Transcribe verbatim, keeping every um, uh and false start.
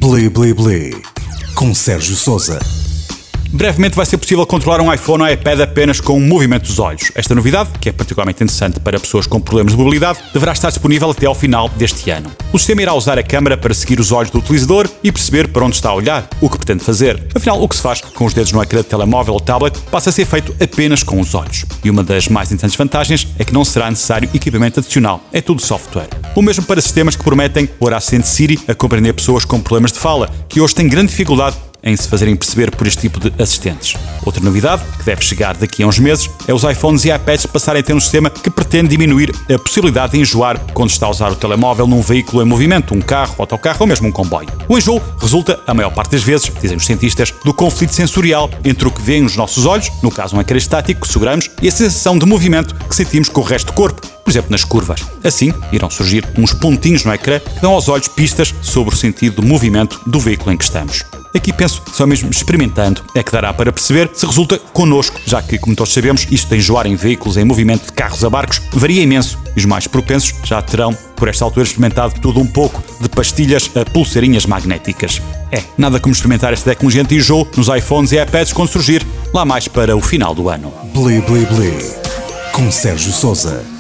Bli Bli Bli, com Sérgio Sousa. Brevemente vai ser possível controlar um iPhone ou iPad apenas com o movimento dos olhos. Esta novidade, que é particularmente interessante para pessoas com problemas de mobilidade, deverá estar disponível até ao final deste ano. O sistema irá usar a câmara para seguir os olhos do utilizador e perceber para onde está a olhar, o que pretende fazer. Afinal, o que se faz com os dedos no ecrã de telemóvel ou tablet passa a ser feito apenas com os olhos. E uma das mais interessantes vantagens é que não será necessário equipamento adicional. É tudo software. O mesmo para sistemas que prometem pôr a assistente Siri a compreender pessoas com problemas de fala, que hoje têm grande dificuldade em se fazerem perceber por este tipo de assistentes. Outra novidade, que deve chegar daqui a uns meses, é os iPhones e iPads passarem a ter um sistema que pretende diminuir a possibilidade de enjoar quando está a usar o telemóvel num veículo em movimento, um carro, autocarro ou mesmo um comboio. O enjoo resulta, a maior parte das vezes, dizem os cientistas, do conflito sensorial entre o que vêem os nossos olhos, no caso um ecrã estático que seguramos, e a sensação de movimento que sentimos com o resto do corpo, por exemplo nas curvas. Assim, irão surgir uns pontinhos no ecrã que dão aos olhos pistas sobre o sentido do movimento do veículo em que estamos. Aqui penso que só mesmo experimentando é que dará para perceber se resulta connosco, já que, como todos sabemos, isto de enjoar em veículos em movimento de carros a barcos varia imenso e os mais propensos já terão, por esta altura, experimentado tudo um pouco, de pastilhas a pulseirinhas magnéticas. É, nada como experimentar esta tecnologia anti-enjoo nos iPhones e iPads quando surgir, lá mais para o final do ano. Bli Bli Bli, com Sérgio Sousa.